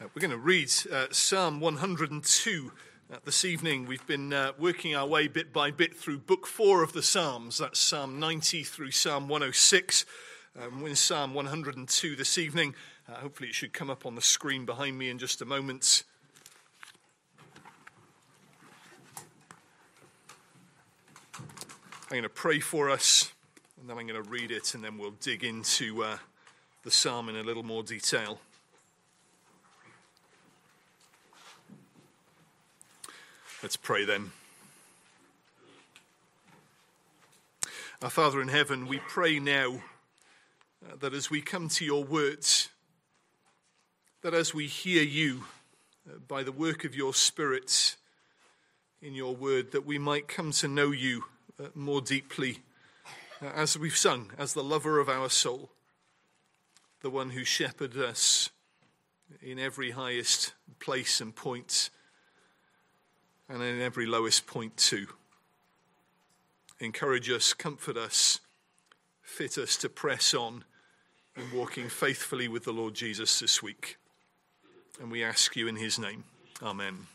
We're going to read Psalm 102 this evening. We've been working our way bit by bit through Book 4 of the Psalms. That's Psalm 90 through Psalm 106. We're in Psalm 102 this evening. Hopefully it should come up on the screen behind me in just a moment. I'm going to pray for us, and then I'm going to read it, and then we'll dig into the psalm in a little more detail. Let's pray then. Our Father in heaven, we pray now that as we come to your words, that as we hear you by the work of your Spirit in your word, that we might come to know you more deeply, as we've sung, as the lover of our soul, the one who shepherded us in every highest place and point, and in every lowest point too. Encourage us, comfort us, fit us to press on in walking faithfully with the Lord Jesus this week. And we ask you in his name. Amen. Amen.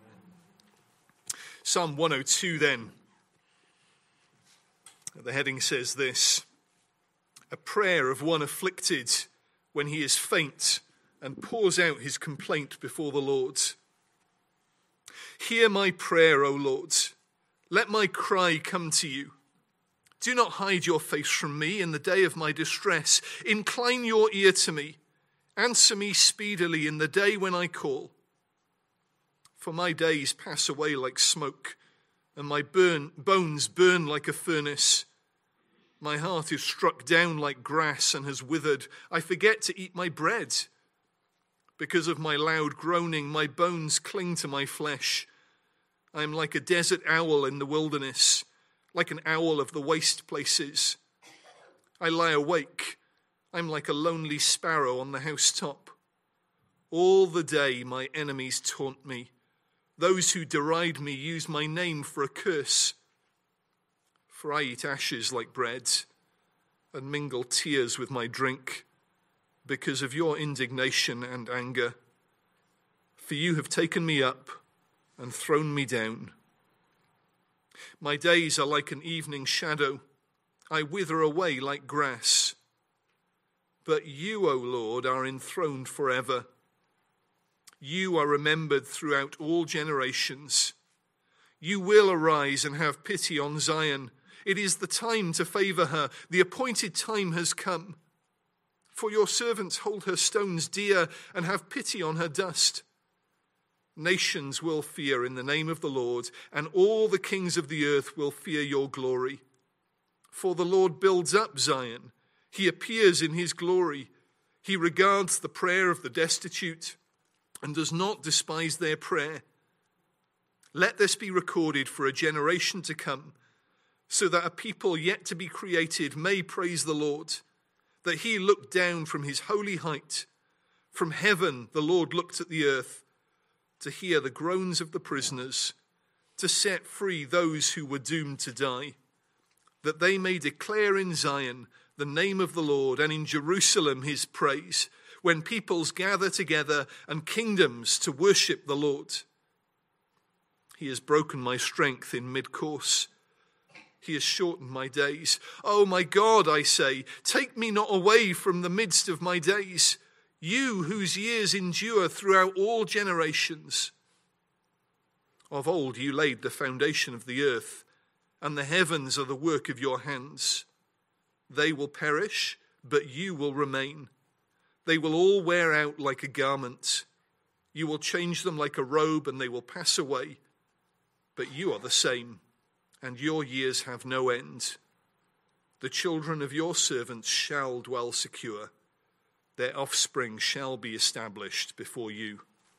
Psalm 102 then. The heading says this: a prayer of one afflicted when he is faint and pours out his complaint before the Lord. Hear my prayer, O Lord. Let my cry come to you. Do not hide your face from me in the day of my distress. Incline your ear to me. Answer me speedily in the day when I call. For my days pass away like smoke, and my bones burn like a furnace. My heart is struck down like grass and has withered. I forget to eat my bread. Because of my loud groaning, my bones cling to my flesh. I am like a desert owl in the wilderness, like an owl of the waste places. I lie awake. I'm like a lonely sparrow on the housetop. All the day my enemies taunt me. Those who deride me use my name for a curse. For I eat ashes like bread and mingle tears with my drink, because of your indignation and anger. For you have taken me up and thrown me down. My days are like an evening shadow. I wither away like grass. But you, O Lord, are enthroned forever. You are remembered throughout all generations. You will arise and have pity on Zion. It is the time to favor her. The appointed time has come. For your servants hold her stones dear and have pity on her dust. Nations will fear in the name of the Lord, and all the kings of the earth will fear your glory. For the Lord builds up Zion. He appears in his glory. He regards the prayer of the destitute and does not despise their prayer. Let this be recorded for a generation to come, so that a people yet to be created may praise the Lord. That he looked down from his holy height. From heaven the Lord looked at the earth to hear the groans of the prisoners, to set free those who were doomed to die, that they may declare in Zion the name of the Lord, and in Jerusalem his praise, when peoples gather together and kingdoms to worship the Lord. He has broken my strength in mid-course. He has shortened my days. Oh, my God, I say, take me not away from the midst of my days, you whose years endure throughout all generations. Of old you laid the foundation of the earth, and the heavens are the work of your hands. They will perish, but you will remain. They will all wear out like a garment. You will change them like a robe, and they will pass away. But you are the same, and your years have no end. The children of your servants shall dwell secure. Their offspring shall be established before you.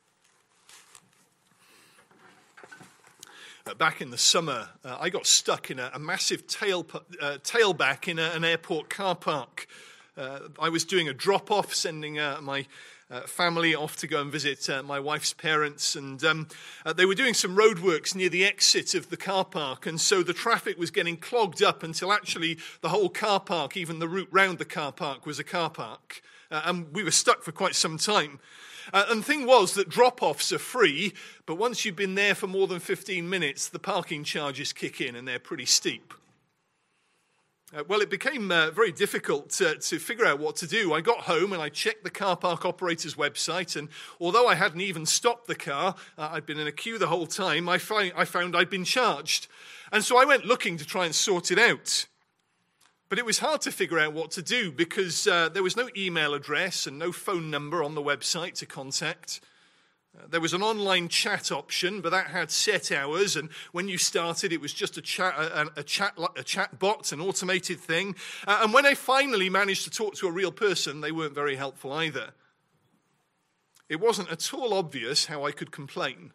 Back in the summer, I got stuck in a massive tailback in an airport car park. I was doing a drop-off, sending my family off to go and visit my wife's parents, and they were doing some roadworks near the exit of the car park, and so the traffic was getting clogged up until actually the whole car park, even the route round the car park, was a car park. and we were stuck for quite some time. And the thing was that drop-offs are free, but once you've been there for more than 15 minutes, the parking charges kick in, and they're pretty steep. Well, it became very difficult to figure out what to do. I got home and I checked the car park operator's website, and although I hadn't even stopped the car, I'd been in a queue the whole time, I found I'd been charged. And so I went looking to try and sort it out. But it was hard to figure out what to do because there was no email address and no phone number on the website to contact. There was an online chat option, but that had set hours, and when you started, it was just a chat bot, an automated thing. And when I finally managed to talk to a real person, they weren't very helpful either. It wasn't at all obvious how I could complain.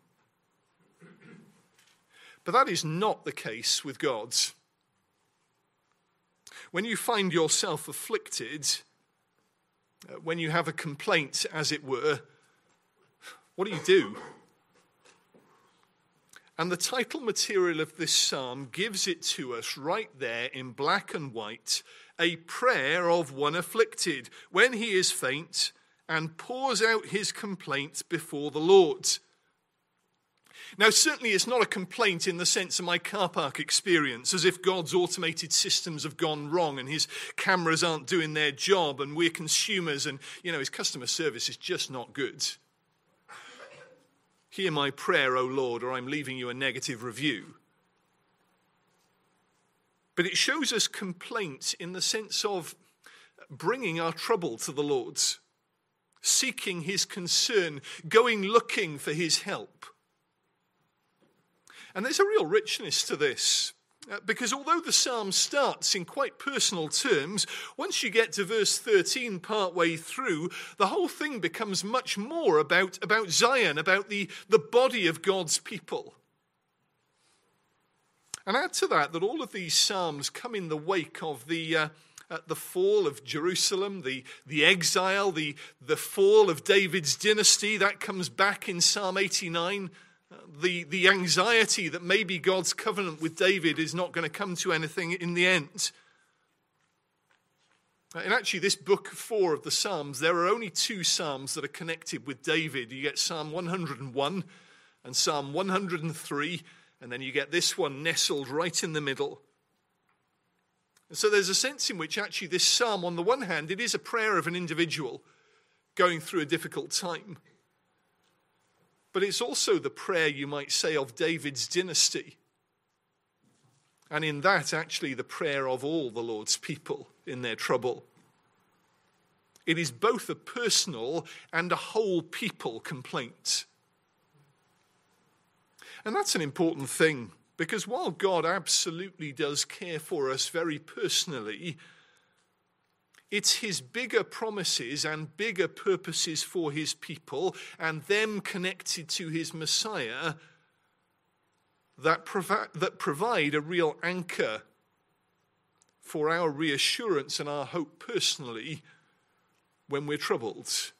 But that is not the case with God. When you find yourself afflicted, when you have a complaint, as it were, what do? And the title material of this psalm gives it to us right there in black and white, a prayer of one afflicted when he is faint and pours out his complaint before the Lord. Now, certainly it's not a complaint in the sense of my car park experience, as if God's automated systems have gone wrong and his cameras aren't doing their job and we're consumers and, his customer service is just not good. Hear my prayer, O Lord, or I'm leaving you a negative review. But it shows us complaint in the sense of bringing our trouble to the Lord, seeking his concern, going looking for his help. And there's a real richness to this, because although the psalm starts in quite personal terms, once you get to verse 13 partway through, the whole thing becomes much more about Zion, about the body of God's people. And add to that all of these psalms come in the wake of the fall of Jerusalem, the exile, the fall of David's dynasty. That comes back in Psalm 89. The anxiety that maybe God's covenant with David is not going to come to anything in the end. In actually this book 4 of the Psalms, there are only 2 Psalms that are connected with David. You get Psalm 101 and Psalm 103, and then you get this one nestled right in the middle. And so there's a sense in which actually this psalm, on the one hand, it is a prayer of an individual going through a difficult time. But it's also the prayer, you might say, of David's dynasty. And in that, actually, the prayer of all the Lord's people in their trouble. It is both a personal and a whole people complaint. And that's an important thing, because while God absolutely does care for us very personally, it's his bigger promises and bigger purposes for his people and them connected to his Messiah that provide a real anchor for our reassurance and our hope personally when we're troubled.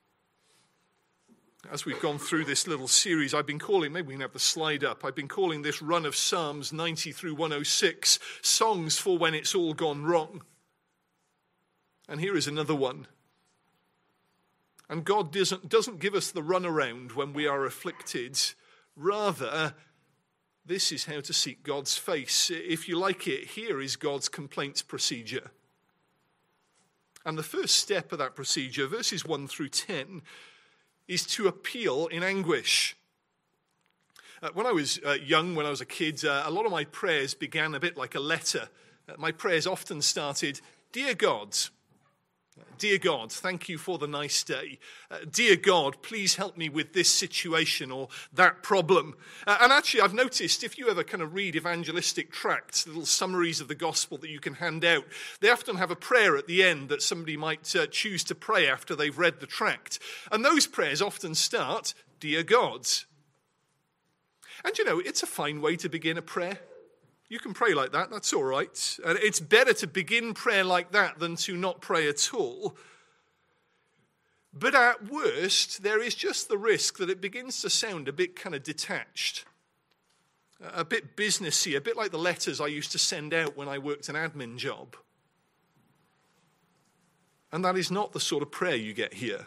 As we've gone through this little series, I've been calling, maybe we can have the slide up, I've been calling this run of Psalms 90 through 106, songs for when it's all gone wrong. And here is another one. And God doesn't give us the runaround when we are afflicted. Rather, this is how to seek God's face. If you like it, here is God's complaints procedure. And the first step of that procedure, verses 1 through 10, is to appeal in anguish. When I was young, when I was a kid, a lot of my prayers began a bit like a letter. My prayers often started, "Dear God, dear God, thank you for the nice day. Dear God, please help me with this situation or that problem." And actually, I've noticed if you ever kind of read evangelistic tracts, little summaries of the gospel that you can hand out, they often have a prayer at the end that somebody might choose to pray after they've read the tract. And those prayers often start, "Dear God." And it's a fine way to begin a prayer. You can pray like that, that's all right. And it's better to begin prayer like that than to not pray at all. But at worst, there is just the risk that it begins to sound a bit kind of detached, a bit businessy, a bit like the letters I used to send out when I worked an admin job. And that is not the sort of prayer you get here.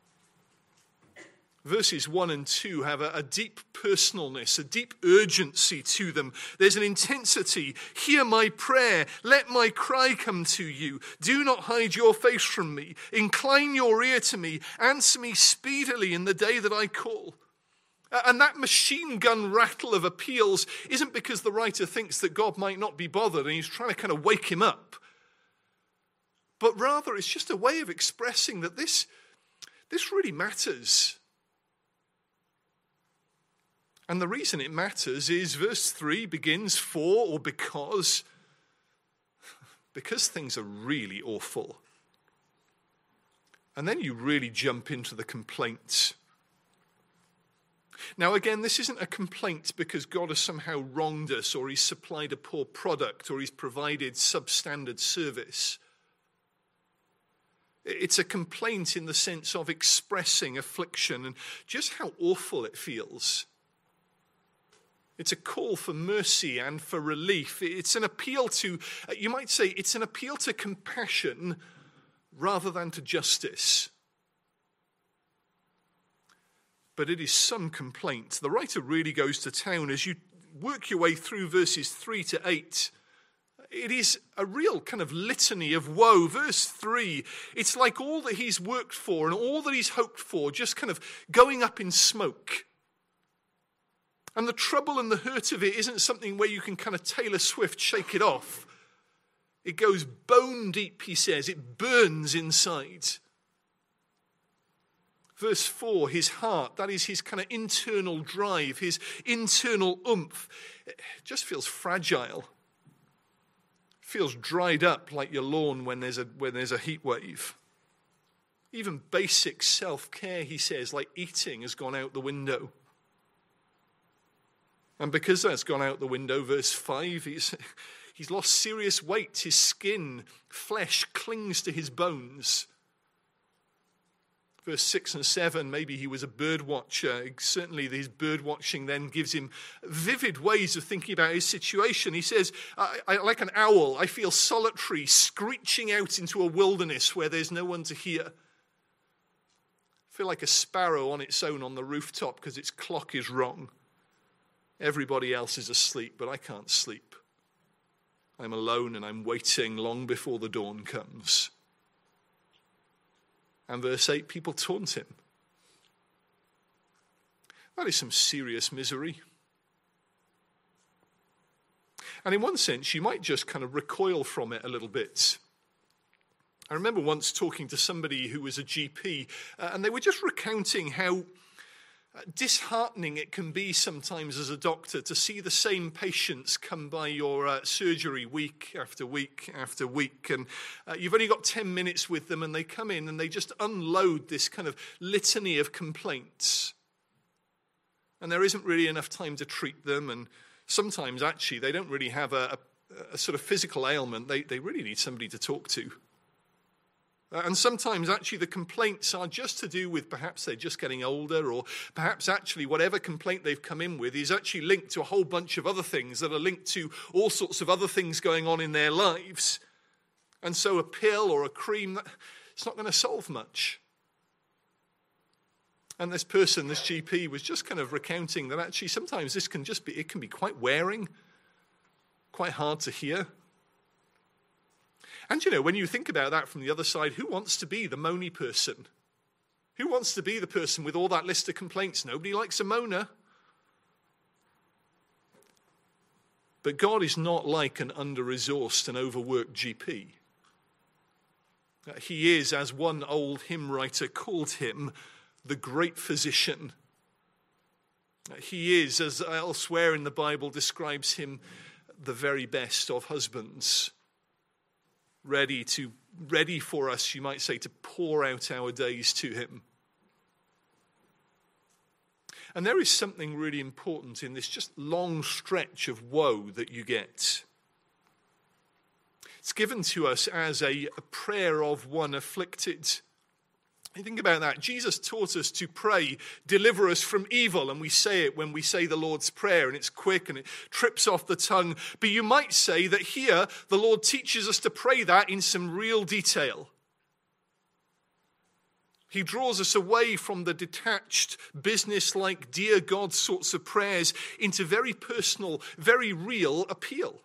Verses 1 and 2 have a deep personalness, a deep urgency to them. There's an intensity. Hear my prayer. Let my cry come to you. Do not hide your face from me. Incline your ear to me. Answer me speedily in the day that I call. And that machine gun rattle of appeals isn't because the writer thinks that God might not be bothered and he's trying to kind of wake him up. But rather, it's just a way of expressing that this really matters. And the reason it matters is verse 3 begins for or because things are really awful. And then you really jump into the complaints. Now again, this isn't a complaint because God has somehow wronged us or he's supplied a poor product or he's provided substandard service. It's a complaint in the sense of expressing affliction and just how awful it feels. It's a call for mercy and for relief. It's an appeal to, you might say, it's an appeal to compassion rather than to justice. But it is some complaint. The writer really goes to town as you work your way through verses 3 to 8. It is a real kind of litany of woe. Verse 3, it's like all that he's worked for and all that he's hoped for just kind of going up in smoke. And the trouble and the hurt of it isn't something where you can kind of Taylor Swift shake it off. It goes bone deep, he says. It burns inside. Verse 4, his heart, that is his kind of internal drive, his internal oomph, it just feels fragile. Feels dried up like your lawn when there's a heat wave. Even basic self-care, he says, like eating, has gone out the window. And because that's gone out the window, verse 5, he's lost serious weight. His skin, flesh clings to his bones. Verse 6 and 7, maybe he was a bird watcher. Certainly his bird watching then gives him vivid ways of thinking about his situation. He says, I like an owl, I feel solitary, screeching out into a wilderness where there's no one to hear. I feel like a sparrow on its own on the rooftop because its clock is wrong. Everybody else is asleep, but I can't sleep. I'm alone and I'm waiting long before the dawn comes. And verse 8, people taunt him. That is some serious misery. And in one sense, you might just kind of recoil from it a little bit. I remember once talking to somebody who was a GP, and they were just recounting how disheartening it can be sometimes as a doctor to see the same patients come by your surgery week after week after week, and you've only got 10 minutes with them and they come in and they just unload this kind of litany of complaints, and there isn't really enough time to treat them, and sometimes actually they don't really have a sort of physical ailment. They really need somebody to talk to. And sometimes actually the complaints are just to do with perhaps they're just getting older, or perhaps actually whatever complaint they've come in with is actually linked to a whole bunch of other things that are linked to all sorts of other things going on in their lives. And so a pill or a cream, it's not going to solve much. And this person, this GP, was just kind of recounting that actually sometimes this can just be, it can be quite wearing, quite hard to hear. And, you know, when you think about that from the other side, who wants to be the moany person? Who wants to be the person with all that list of complaints? Nobody likes a moaner. But God is not like an under-resourced and overworked GP. He is, as one old hymn writer called him, the great physician. He is, as elsewhere in the Bible describes him, the very best of husbands. Ready for us, you might say, to pour out our days to him. And there is something really important in this just long stretch of woe that you get. It's given to us as a prayer of one afflicted. You think about that. Jesus taught us to pray, deliver us from evil, and we say it when we say the Lord's Prayer, and it's quick and it trips off the tongue. But you might say that here the Lord teaches us to pray that in some real detail. He draws us away from the detached, business-like, dear God sorts of prayers into very personal, very real appeal.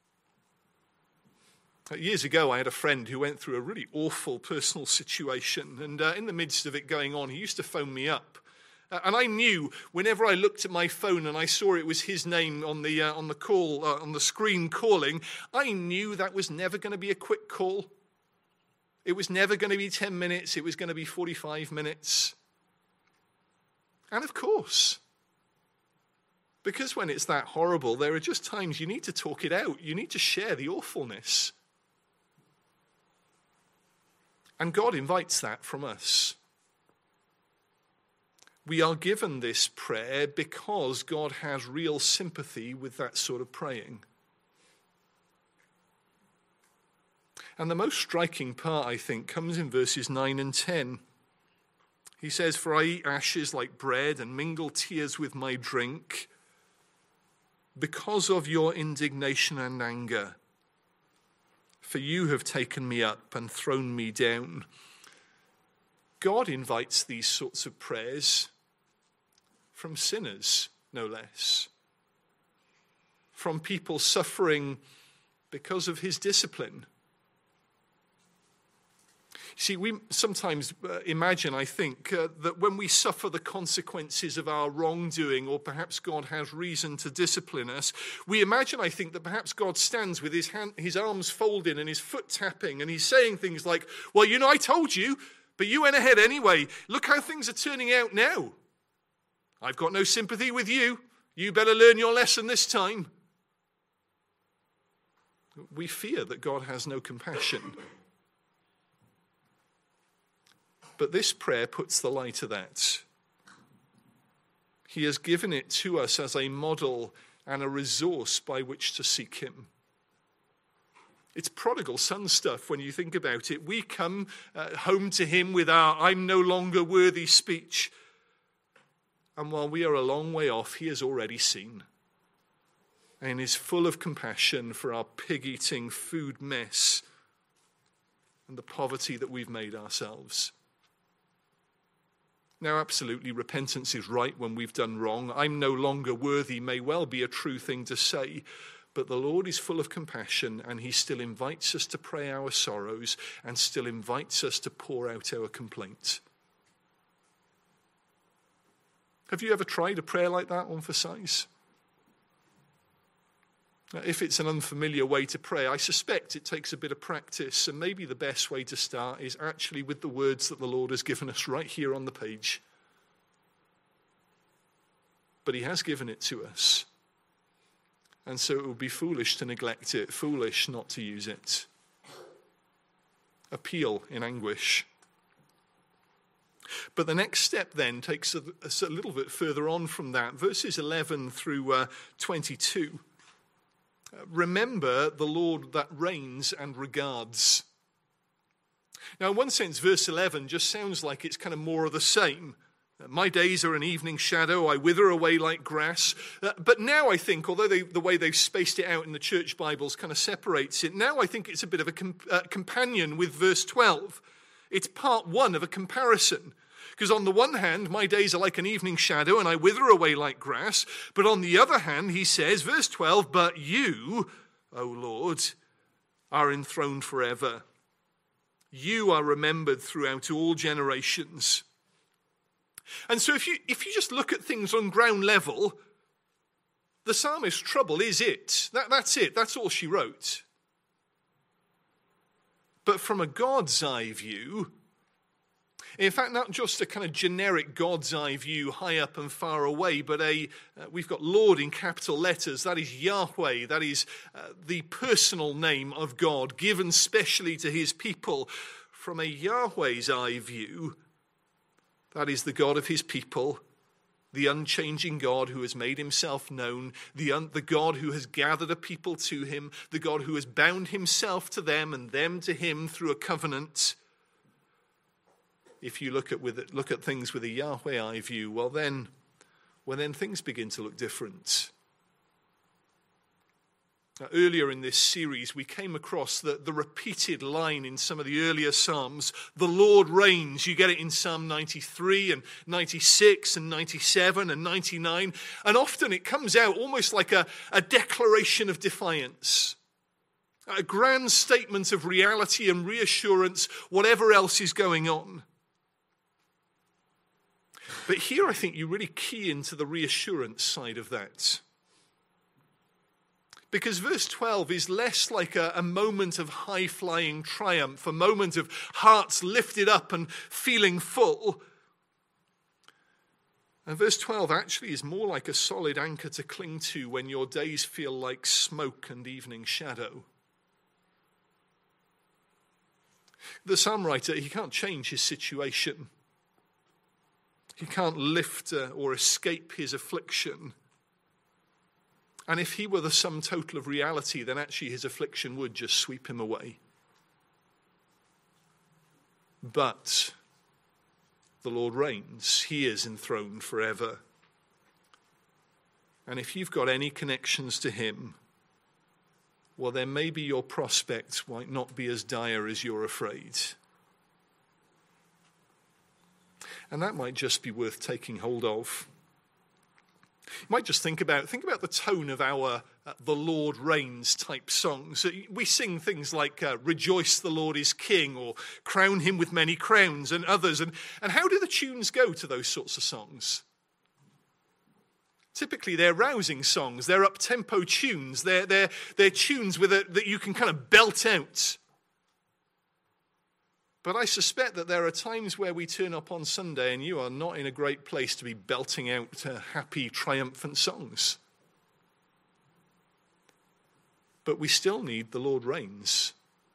Years ago, I had a friend who went through a really awful personal situation, and in the midst of it going on, he used to phone me up. And I knew whenever I looked at my phone and I saw it was his name on the call, on the screen calling, I knew that was never going to be a quick call. It was never going to be 10 minutes. It was going to be 45 minutes. And of course, because when it's that horrible, there are just times you need to talk it out. You need to share the awfulness. And God invites that from us. We are given this prayer because God has real sympathy with that sort of praying. And the most striking part, I think, comes in verses 9 and 10. He says, "For I eat ashes like bread and mingle tears with my drink because of your indignation and anger. For you have taken me up and thrown me down." God invites these sorts of prayers from sinners, no less. From people suffering because of his discipline. See, we sometimes imagine, I think, that when we suffer the consequences of our wrongdoing, or perhaps God has reason to discipline us, we imagine, I think, that perhaps God stands with his arms folded and his foot tapping, and he's saying things like, "Well, I told you, but you went ahead anyway. Look how things are turning out now. I've got no sympathy with you. You better learn your lesson this time." We fear that God has no compassion. But this prayer puts the lie to that. He has given it to us as a model and a resource by which to seek him. It's prodigal son stuff when you think about it. We come home to him with our "I'm no longer worthy" speech. And while we are a long way off, he has already seen and is full of compassion for our pig-eating food mess and the poverty that we've made ourselves. Now, absolutely, repentance is right when we've done wrong. "I'm no longer worthy" may well be a true thing to say, but the Lord is full of compassion, and he still invites us to pray our sorrows and still invites us to pour out our complaint. Have you ever tried a prayer like that on for size? If it's an unfamiliar way to pray, I suspect it takes a bit of practice, and maybe the best way to start is actually with the words that the Lord has given us right here on the page. But he has given it to us. And so it would be foolish to neglect it, foolish not to use it. Appeal in anguish. But the next step then takes us a little bit further on from that. Verses 11 through 22. Remember the Lord that reigns and regards. Now, in one sense, verse 11 just sounds like it's kind of more of the same. My days are an evening shadow, I wither away like grass. But now I think, although the way they've spaced it out in the church Bibles kind of separates it, now I think it's a bit of a companion with verse 12. It's part one of a comparison. Because on the one hand, my days are like an evening shadow and I wither away like grass. But on the other hand, he says, verse 12, "But you, O Lord, are enthroned forever. You are remembered throughout all generations." And so if you just look at things on ground level, the psalmist's trouble is it. That's it. That's all she wrote. But from a God's eye view, in fact, not just a kind of generic God's eye view high up and far away, but we've got Lord in capital letters. That is Yahweh. That is the personal name of God given specially to his people. From a Yahweh's eye view, that is the God of his people, the unchanging God who has made himself known, the God who has gathered a people to him, the God who has bound himself to them and them to him through a covenant. If you look at things with a Yahweh eye view, well then things begin to look different. Earlier in this series, we came across the repeated line in some of the earlier Psalms, the Lord reigns. You get it in Psalm 93 and 96 and 97 and 99. And often it comes out almost like a declaration of defiance, a grand statement of reality and reassurance, whatever else is going on. But here I think you really key into the reassurance side of that. Because verse 12 is less like a moment of high-flying triumph, a moment of hearts lifted up and feeling full. And verse 12 actually is more like a solid anchor to cling to when your days feel like smoke and evening shadow. The psalm writer, he can't change his situation. He can't lift or escape his affliction. And if he were the sum total of reality, then actually his affliction would just sweep him away. But the Lord reigns. He is enthroned forever. And if you've got any connections to him, well, then maybe your prospects might not be as dire as you're afraid. And that might just be worth taking hold of. You might just think about the tone of our The Lord Reigns type songs. We sing things like Rejoice the Lord is King or Crown him with many crowns and others. And how do the tunes go to those sorts of songs? Typically they're rousing songs, they're up-tempo tunes, they're tunes that you can kind of belt out. But I suspect that there are times where we turn up on Sunday and you are not in a great place to be belting out happy, triumphant songs. But we still need the Lord reigns.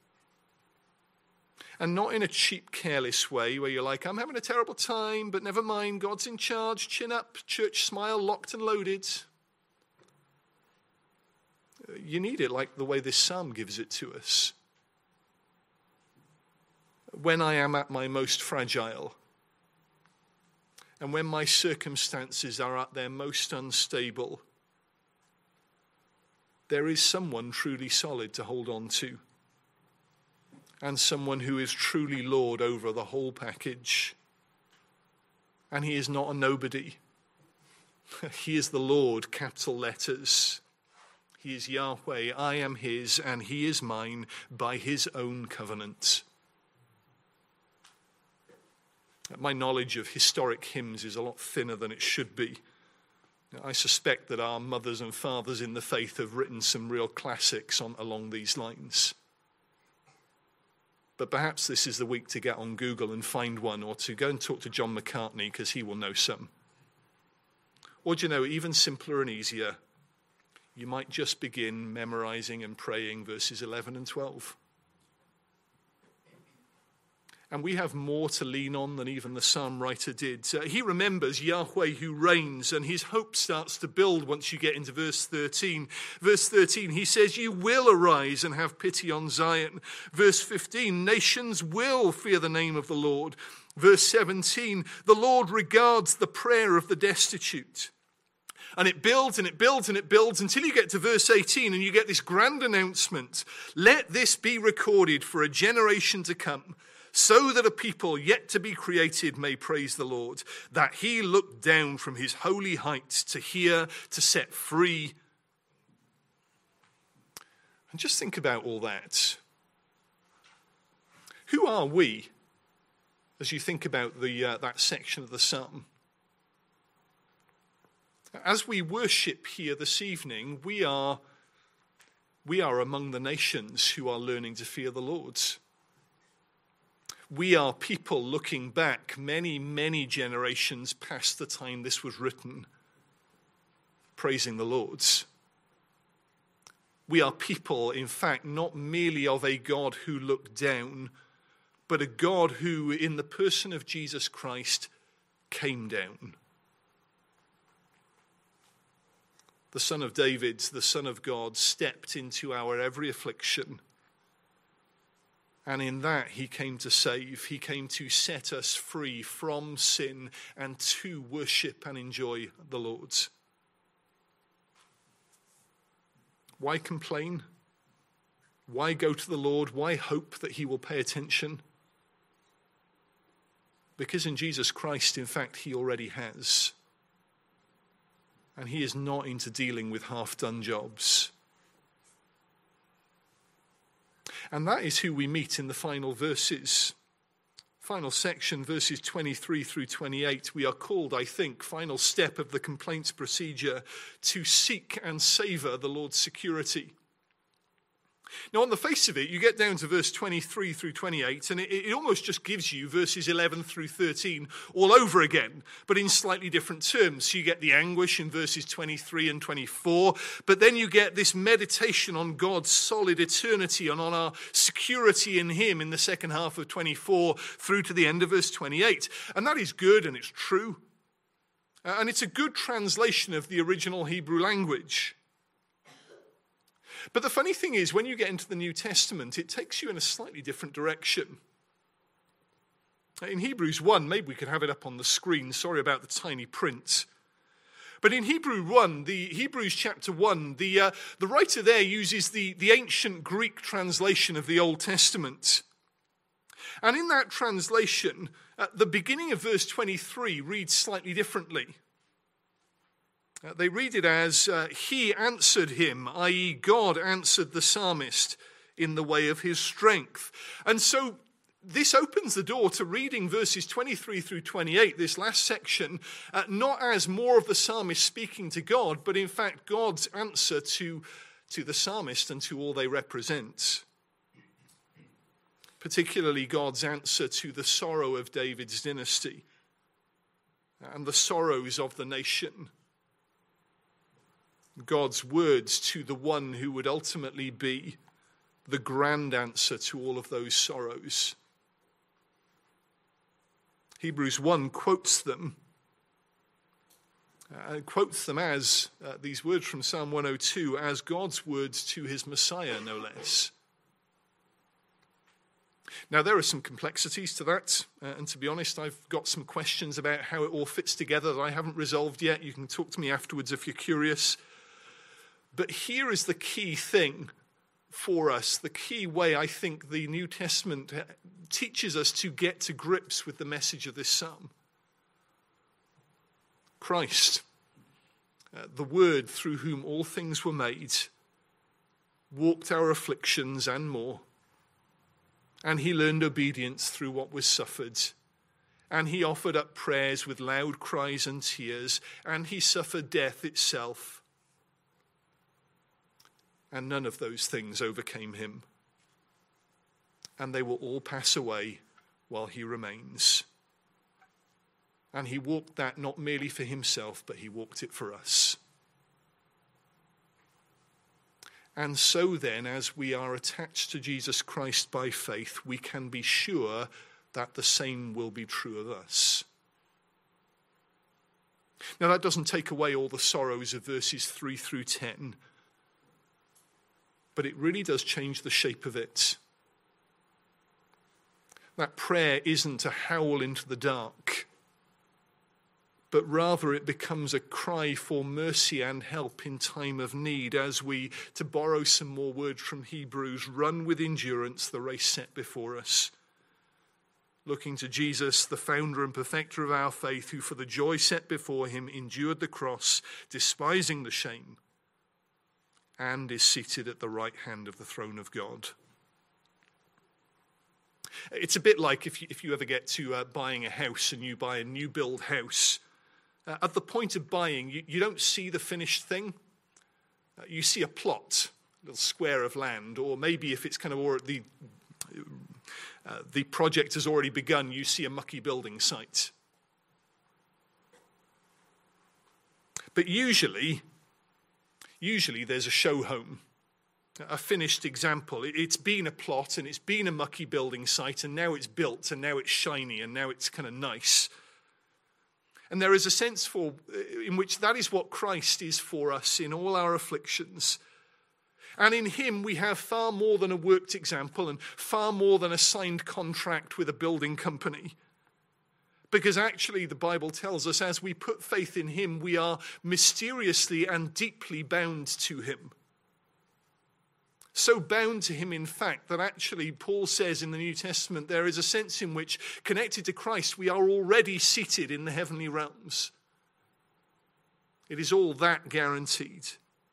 And not in a cheap, careless way where you're like, I'm having a terrible time, but never mind, God's in charge, chin up, church smile, locked and loaded. You need it like the way this psalm gives it to us. When I am at my most fragile, and when my circumstances are at their most unstable, there is someone truly solid to hold on to, and someone who is truly Lord over the whole package. And he is not a nobody. He is the Lord, capital letters. He is Yahweh, I am his, and he is mine by his own covenant. My knowledge of historic hymns is a lot thinner than it should be. I suspect that our mothers and fathers in the faith have written some real classics along these lines. But perhaps this is the week to get on Google and find one, or to go and talk to John McCartney, because he will know some. Or do you know, even simpler and easier, you might just begin memorizing and praying verses 11 and 12. And we have more to lean on than even the psalm writer did. He remembers Yahweh who reigns, and his hope starts to build once you get into verse 13. Verse 13, he says, you will arise and have pity on Zion. Verse 15, nations will fear the name of the Lord. Verse 17, the Lord regards the prayer of the destitute. And it builds and it builds and it builds until you get to verse 18 and you get this grand announcement. Let this be recorded for a generation to come, so that a people yet to be created may praise the Lord, that he looked down from his holy heights to hear, to set free. And just think about all that. Who are we as you think about that section of the psalm? As we worship here this evening, we are among the nations who are learning to fear the Lord. We are people looking back many, many generations past the time this was written, praising the Lord. We are people, in fact, not merely of a God who looked down, but a God who, in the person of Jesus Christ, came down. The Son of David, the Son of God, stepped into our every affliction. And in that, he came to save. He came to set us free from sin and to worship and enjoy the Lord. Why complain? Why go to the Lord? Why hope that he will pay attention? Because in Jesus Christ, in fact, he already has. And he is not into dealing with half-done jobs. And that is who we meet in the final verses. Final section, verses 23 through 28. We are called, I think, final step of the complaints procedure, to seek and savour the Lord's security. Now, on the face of it, you get down to verse 23 through 28, and it almost just gives you verses 11 through 13 all over again, but in slightly different terms. So you get the anguish in verses 23 and 24, but then you get this meditation on God's solid eternity and on our security in him in the second half of 24 through to the end of verse 28. And that is good and it's true. And it's a good translation of the original Hebrew language. But the funny thing is, when you get into the New Testament, it takes you in a slightly different direction. In Hebrews 1, maybe we could have it up on the screen, sorry about the tiny print. But in Hebrews chapter 1, the writer there uses the ancient Greek translation of the Old Testament. And in that translation, the beginning of verse 23 reads slightly differently. They read it as, he answered him, i.e. God answered the psalmist in the way of his strength. And so this opens the door to reading verses 23 through 28, this last section, not as more of the psalmist speaking to God, but in fact God's answer to the psalmist and to all they represent. Particularly God's answer to the sorrow of David's dynasty and the sorrows of the nation. God's words to the one who would ultimately be the grand answer to all of those sorrows. Hebrews 1 quotes them as these words from Psalm 102 as God's words to his Messiah, no less. Now, there are some complexities to that, and to be honest, I've got some questions about how it all fits together that I haven't resolved yet. You can talk to me afterwards if you're curious. But here is the key thing for us, the key way I think the New Testament teaches us to get to grips with the message of this psalm. Christ, the Word through whom all things were made, walked our afflictions and more, and he learned obedience through what was suffered, and he offered up prayers with loud cries and tears, and he suffered death itself. And none of those things overcame him. And they will all pass away while he remains. And he walked that not merely for himself, but he walked it for us. And so then, as we are attached to Jesus Christ by faith, we can be sure that the same will be true of us. Now, that doesn't take away all the sorrows of verses 3 through 10. But it really does change the shape of it. That prayer isn't a howl into the dark, but rather it becomes a cry for mercy and help in time of need as we, to borrow some more words from Hebrews, run with endurance the race set before us. Looking to Jesus, the founder and perfecter of our faith, who for the joy set before him endured the cross, despising the shame, and is seated at the right hand of the throne of God. It's a bit like if you ever get to buying a house and you buy a new build house. At the point of buying, you don't see the finished thing. You see a plot, a little square of land, or maybe if it's kind of already, the project has already begun, you see a mucky building site. But usually there's a show home, a finished example. It's been a plot and it's been a mucky building site and now it's built and now it's shiny and now it's kind of nice. And there is a sense in which that is what Christ is for us in all our afflictions. And in him we have far more than a worked example and far more than a signed contract with a building company. Because actually the Bible tells us as we put faith in him, we are mysteriously and deeply bound to him. So bound to him, in fact, that actually Paul says in the New Testament there is a sense in which, connected to Christ, we are already seated in the heavenly realms. It is all that guaranteed.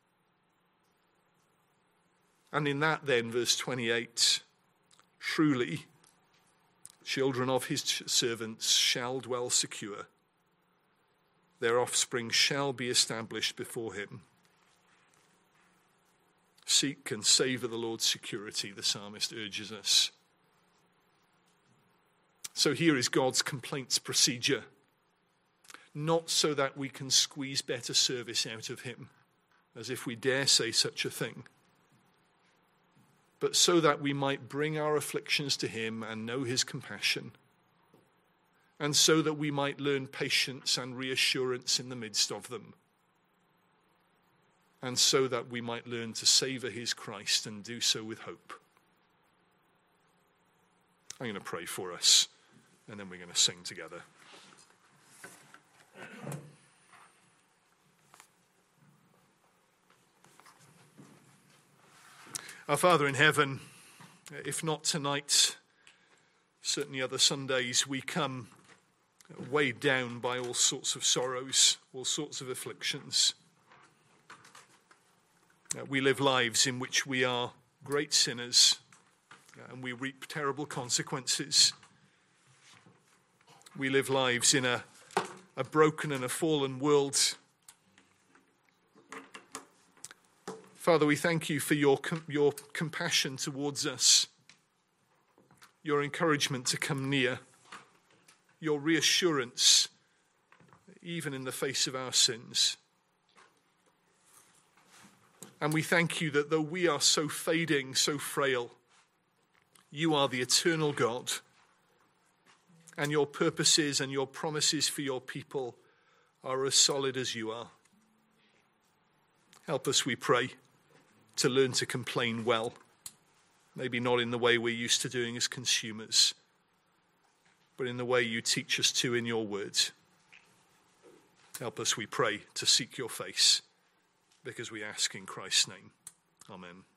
And in that then, verse 28, truly, children of his servants shall dwell secure. Their offspring shall be established before him. Seek and savour the Lord's security, the psalmist urges us. So here is God's complaints procedure. Not so that we can squeeze better service out of him, as if we dare say such a thing, but so that we might bring our afflictions to him and know his compassion, and so that we might learn patience and reassurance in the midst of them, and so that we might learn to savour his Christ and do so with hope. I'm going to pray for us, and then we're going to sing together. Our Father in heaven, if not tonight, certainly other Sundays, we come weighed down by all sorts of sorrows, all sorts of afflictions. We live lives in which we are great sinners and we reap terrible consequences. We live lives in a broken and a fallen world. Father, we thank you for your compassion towards us, your encouragement to come near, your reassurance, even in the face of our sins. And we thank you that though we are so fading, so frail, you are the eternal God, and your purposes and your promises for your people are as solid as you are. Help us, we pray, to learn to complain well, maybe not in the way we're used to doing as consumers, but in the way you teach us to in your words. Help us, we pray, to seek your face, because we ask in Christ's name. Amen.